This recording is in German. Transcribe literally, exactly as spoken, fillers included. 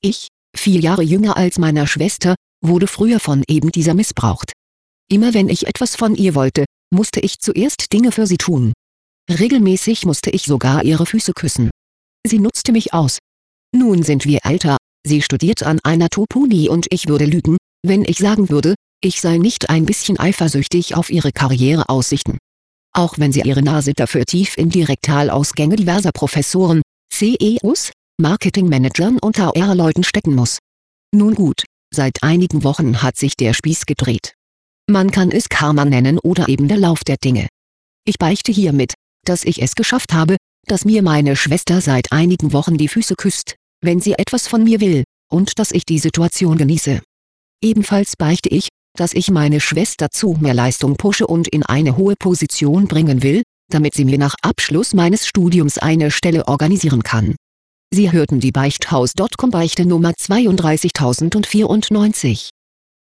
Ich, vier Jahre jünger als meiner Schwester, wurde früher von eben dieser missbraucht. Immer wenn ich etwas von ihr wollte, musste ich zuerst Dinge für sie tun. Regelmäßig musste ich sogar ihre Füße küssen. Sie nutzte mich aus. Nun sind wir älter, sie studiert an einer Top-Uni und ich würde lügen, wenn ich sagen würde, ich sei nicht ein bisschen eifersüchtig auf ihre Karriereaussichten. Auch wenn sie ihre Nase dafür tief in die Rektalausgänge diverser Professoren, C E Os, Marketingmanagern und H R-Leuten stecken muss. Nun gut, seit einigen Wochen hat sich der Spieß gedreht. Man kann es Karma nennen oder eben der Lauf der Dinge. Ich beichte hiermit, dass ich es geschafft habe, dass mir meine Schwester seit einigen Wochen die Füße küsst, wenn sie etwas von mir will, und dass ich die Situation genieße. Ebenfalls beichte ich, dass ich meine Schwester zu mehr Leistung pushe und in eine hohe Position bringen will, damit sie mir nach Abschluss meines Studiums eine Stelle organisieren kann. Sie hörten die Beichthaus Punkt com Beichte Nummer zweiunddreißigtausendvierundneunzig.